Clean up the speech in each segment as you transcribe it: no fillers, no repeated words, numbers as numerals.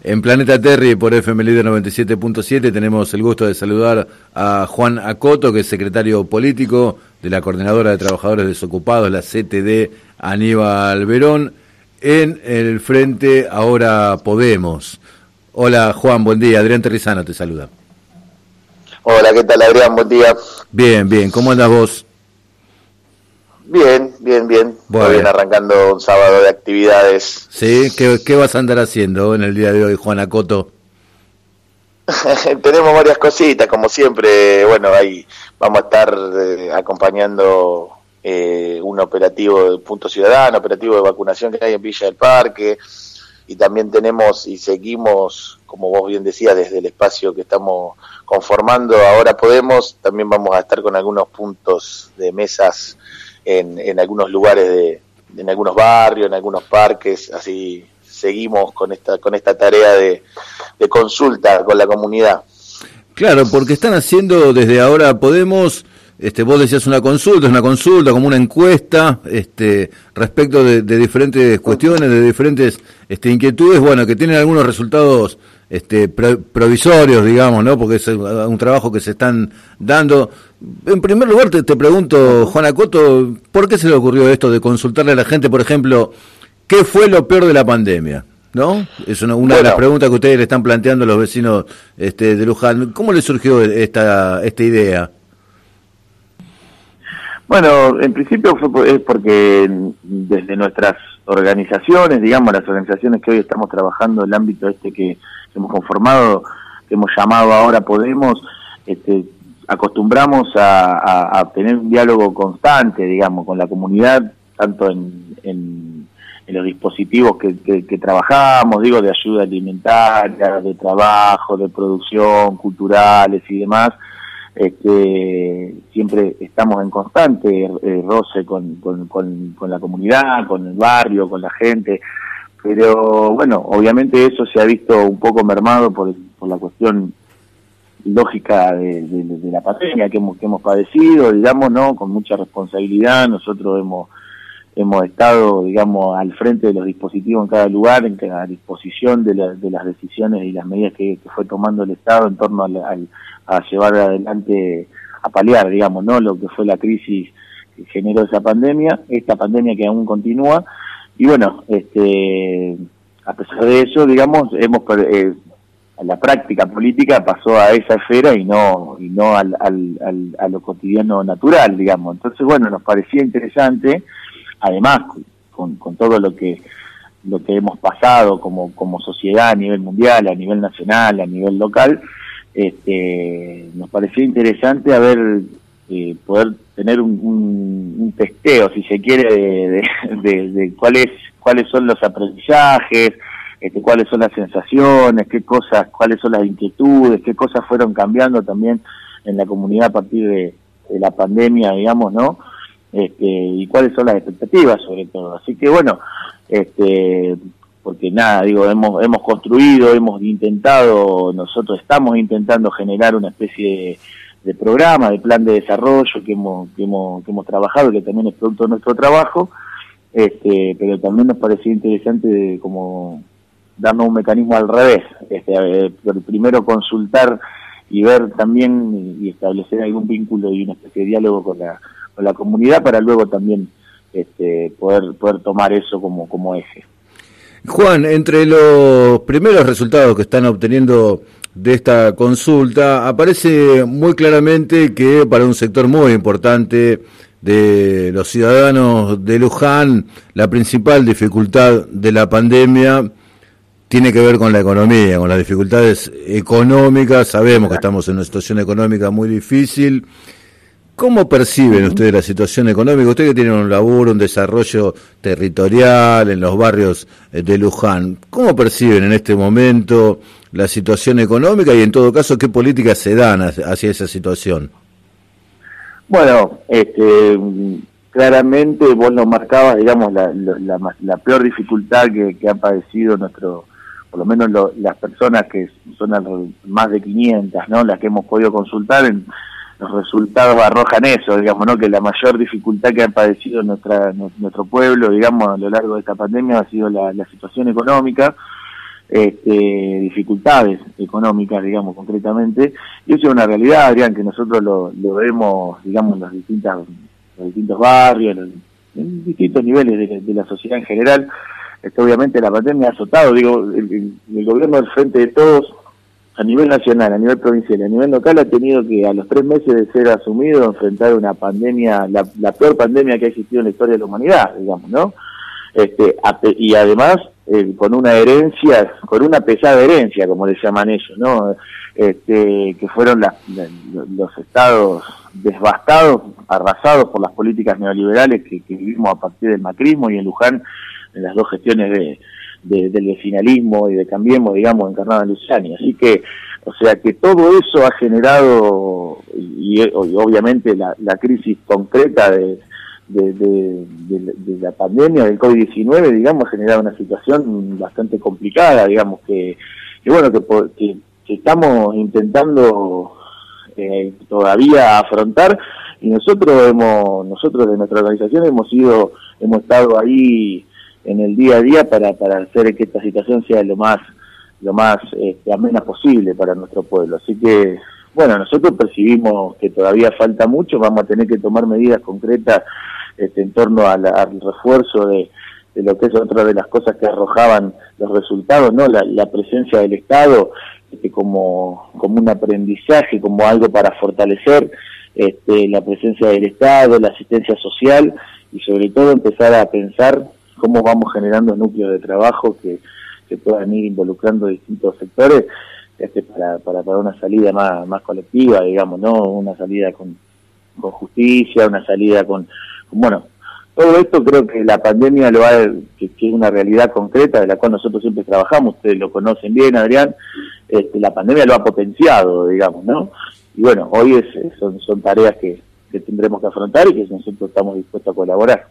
En Planeta Terry por FM Líder 97.7 tenemos el gusto de saludar a Juan Acoto, que es secretario político de la Coordinadora de Trabajadores Desocupados, la CTD Aníbal Verón, en el Frente Ahora Podemos. Hola Juan, buen día. Adrián Terrizano te saluda. Hola, ¿qué tal Adrián? Buen día. Bien. ¿Cómo andas vos? Bien. Bueno. Muy bien, arrancando un sábado de actividades. ¿Sí? ¿Qué vas a andar haciendo en el día de hoy, Juan Acoto? Tenemos varias cositas, como siempre. Bueno, ahí vamos a estar acompañando un operativo de Punto Ciudadano, operativo de vacunación que hay en Villa del Parque. Y también tenemos y seguimos, como vos bien decías, desde el espacio que estamos conformando Ahora Podemos, también vamos a estar con algunos puntos de mesas en algunos lugares en algunos barrios, en algunos parques, así seguimos con esta tarea de consulta con la comunidad. Claro, porque están haciendo desde Ahora Podemos, vos decías una consulta como una encuesta, respecto de diferentes cuestiones, de diferentes inquietudes, bueno, que tienen algunos resultados provisorios, digamos, ¿no? Porque es un trabajo que se están dando. En primer lugar te pregunto, Juan Acoto, ¿por qué se le ocurrió esto de consultarle a la gente, por ejemplo, qué fue lo peor de la pandemia? ¿No? Es una de las preguntas que ustedes le están planteando a los vecinos de Luján. ¿Cómo le surgió esta idea? Bueno, en principio es porque desde nuestras organizaciones, digamos, las organizaciones que hoy estamos trabajando en el ámbito que hemos conformado, que hemos llamado Ahora Podemos, acostumbramos a tener un diálogo constante, digamos, con la comunidad, tanto en los dispositivos que trabajamos, digo, de ayuda alimentaria, de trabajo, de producción, culturales y demás. Siempre estamos en constante roce con la comunidad, con el barrio, con la gente, pero bueno, obviamente eso se ha visto un poco mermado por la cuestión lógica de la pandemia que hemos padecido, digamos, ¿no? Con mucha responsabilidad. Nosotros hemos estado, digamos, al frente de los dispositivos en cada lugar, a disposición de las decisiones y las medidas que fue tomando el Estado en torno a llevar adelante, a paliar, digamos, ¿no? Lo que fue la crisis que generó esta pandemia que aún continúa. Y bueno, a pesar de eso, digamos, la práctica política pasó a esa esfera y no a lo cotidiano natural, digamos. Entonces, bueno, nos parecía interesante, además con todo lo que hemos pasado como sociedad a nivel mundial, a nivel nacional, a nivel local, nos parecía interesante poder tener un testeo, si se quiere, de cuáles son los aprendizajes, cuáles son las sensaciones, cuáles son las inquietudes, qué cosas fueron cambiando también en la comunidad a partir de la pandemia, digamos, ¿no? Y cuáles son las expectativas sobre todo. Así que bueno, porque nada, digo, hemos construido, nosotros estamos intentando generar una especie de programa, de plan de desarrollo que hemos trabajado, que también es producto de nuestro trabajo, pero también nos parecía interesante como darnos un mecanismo al revés, primero consultar y ver también y establecer algún vínculo y una especie de diálogo con la comunidad para luego también poder tomar eso como eje. Juan, entre los primeros resultados que están obteniendo de esta consulta, aparece muy claramente que para un sector muy importante de los ciudadanos de Luján, la principal dificultad de la pandemia tiene que ver con la economía, con las dificultades económicas. Sabemos que estamos en una situación económica muy difícil. ¿Cómo perciben ustedes la situación económica? Ustedes que tienen un laburo, un desarrollo territorial en los barrios de Luján, ¿cómo perciben en este momento la situación económica y en todo caso qué políticas se dan hacia esa situación? Bueno, claramente vos lo marcabas, digamos, la peor dificultad que han padecido por lo menos las personas que son más de 500, ¿no? Las que hemos podido consultar, los resultados arrojan eso, digamos, ¿no? Que la mayor dificultad que han padecido nuestro pueblo, digamos, a lo largo de esta pandemia ha sido la situación económica. dificultades económicas, digamos, concretamente, y eso es una realidad, Adrián, que nosotros lo vemos, digamos, en los distintos barrios, en distintos niveles de la sociedad en general. Obviamente la pandemia ha azotado, digo, el gobierno del Frente de Todos, a nivel nacional, a nivel provincial, a nivel local, ha tenido que, a los 3 meses de ser asumido, enfrentar una pandemia, la peor pandemia que ha existido en la historia de la humanidad, digamos, ¿no? Y además, con una herencia, con una pesada herencia, como le llaman ellos, ¿no? Que fueron los estados devastados, arrasados por las políticas neoliberales que vivimos a partir del macrismo, y en Luján, en las dos gestiones del vecinalismo y de Cambiemos, digamos, encarnado en Luciani. Así que, o sea, que todo eso ha generado, y obviamente la crisis concreta de la pandemia del COVID-19, digamos, ha generado una situación bastante complicada, digamos, que estamos intentando todavía afrontar, y nosotros de nuestra organización hemos estado ahí en el día a día para hacer que esta situación sea lo más amena posible para nuestro pueblo. Así que, bueno, nosotros percibimos que todavía falta mucho, vamos a tener que tomar medidas concretas en torno al refuerzo de lo que es otra de las cosas que arrojaban los resultados, ¿no? La presencia del Estado como un aprendizaje, como algo para fortalecer la presencia del Estado, la asistencia social, y sobre todo empezar a pensar cómo vamos generando núcleos de trabajo que puedan ir involucrando distintos sectores para una salida más colectiva, digamos, ¿no? Una salida con justicia, una salida con bueno, todo esto creo que la pandemia que es una realidad concreta de la cual nosotros siempre trabajamos, ustedes lo conocen bien, Adrián, la pandemia lo ha potenciado, digamos, ¿no? Y bueno, hoy son tareas que tendremos que afrontar y que nosotros estamos dispuestos a colaborar.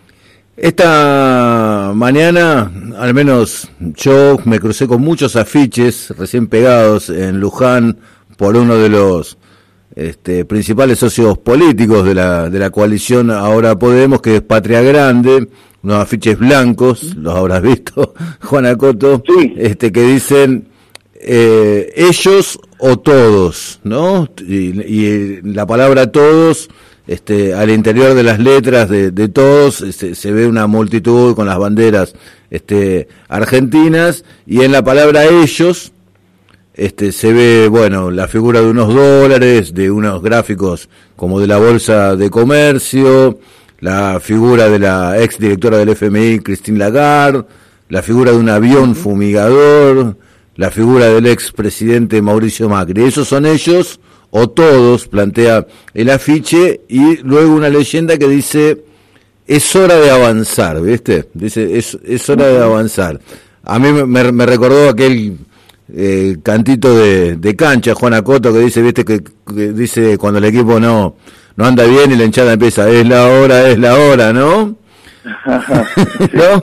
Esta mañana, al menos yo me crucé con muchos afiches recién pegados en Luján por uno de los principales socios políticos de la coalición Ahora Podemos, que es Patria Grande, unos afiches blancos, los habrás visto, Juan Acoto, sí. Que dicen ellos o todos, ¿no? Y la palabra todos, al interior de las letras de todos, se ve una multitud con las banderas argentinas, y en la palabra ellos se ve, bueno, la figura de unos dólares, de unos gráficos como de la Bolsa de Comercio, la figura de la ex directora del FMI, Christine Lagarde, la figura de un avión fumigador, la figura del ex presidente Mauricio Macri. Esos son ellos o todos, plantea el afiche, y luego una leyenda que dice: es hora de avanzar, ¿viste? Dice, es hora de avanzar. A mí me recordó aquel cantito de cancha, Juan Acoto, que dice, ¿viste? Que dice cuando el equipo no anda bien y la hinchada empieza: es la hora, ¿no? ¿No?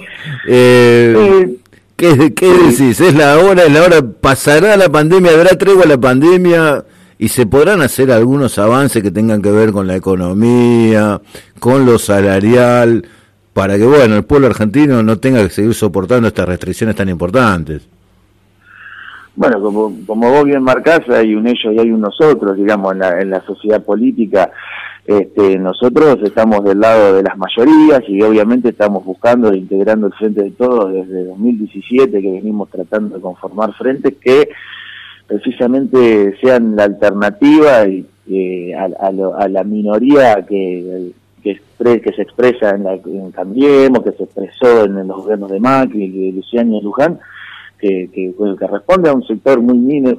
¿Qué decís? ¿Es la hora? ¿Pasará la pandemia? ¿Habrá tregua a la pandemia? ¿Y se podrán hacer algunos avances que tengan que ver con la economía, con lo salarial, para que, bueno, el pueblo argentino no tenga que seguir soportando estas restricciones tan importantes? Bueno, como vos bien marcás, hay un ellos y hay un nosotros, digamos, en la sociedad política. Nosotros estamos del lado de las mayorías y obviamente estamos buscando e integrando el Frente de Todos desde 2017, que venimos tratando de conformar frentes que precisamente sean la alternativa a la minoría que se expresa en Cambiemos, que se expresó en los gobiernos de Macri, de Luciani y Luján, que responde a un sector muy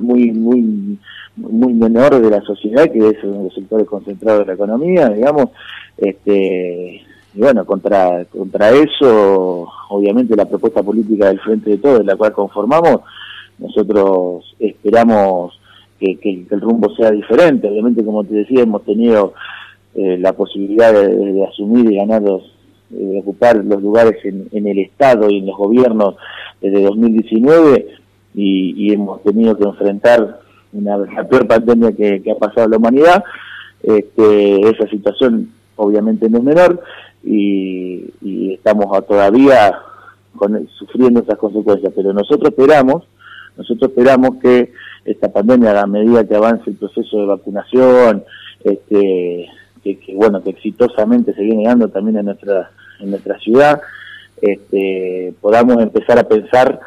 menor de la sociedad, que es uno de los sectores concentrados de la economía, digamos. Y bueno, contra eso, obviamente la propuesta política del Frente de Todos, de la cual conformamos, nosotros esperamos que el rumbo sea diferente. Obviamente, como te decía, hemos tenido la posibilidad de asumir y ganar de ocupar los lugares en el Estado y en los gobiernos desde 2019, y hemos tenido que enfrentar la peor pandemia que ha pasado la humanidad. Esa situación obviamente no es menor, y estamos todavía sufriendo esas consecuencias, pero nosotros esperamos que esta pandemia, a medida que avance el proceso de vacunación, que exitosamente se viene dando también en nuestra ciudad, podamos empezar a pensar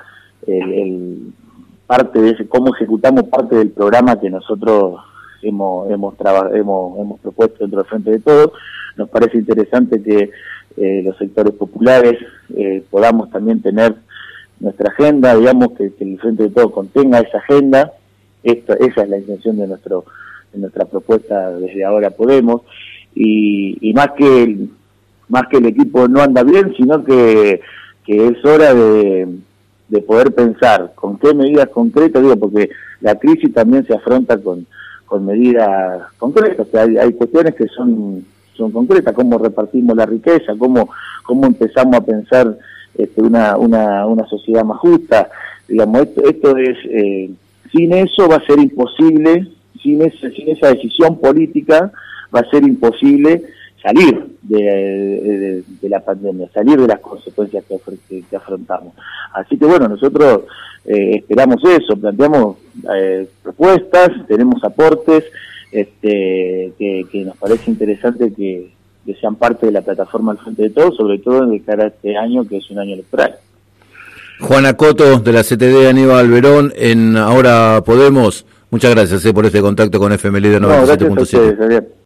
parte de cómo ejecutamos parte del programa que nosotros hemos propuesto dentro del Frente de Todos. Nos parece interesante que los sectores populares podamos también tener nuestra agenda, digamos que el Frente de Todos contenga esa agenda. Esa es la intención de nuestra propuesta desde Ahora Podemos, y más que el equipo no anda bien, sino que es hora de poder pensar con qué medidas concretas, porque la crisis también se afronta con medidas concretas. O sea, hay cuestiones que son concretas, cómo repartimos la riqueza, cómo empezamos a pensar una sociedad más justa. Digamos, esto es sin eso va a ser imposible, sin esa decisión política va a ser imposible salir de la pandemia, salir de las consecuencias que afrontamos. Así que bueno, nosotros esperamos eso, planteamos propuestas, tenemos aportes que nos parece interesante que sean parte de la plataforma del Frente de Todos, sobre todo de cara a este año, que es un año electoral. Juana Coto, de la CTD Aníbal Verón, en Ahora Podemos. Muchas gracias por este contacto con FM Líder 97.7. Gracias a ustedes, Javier.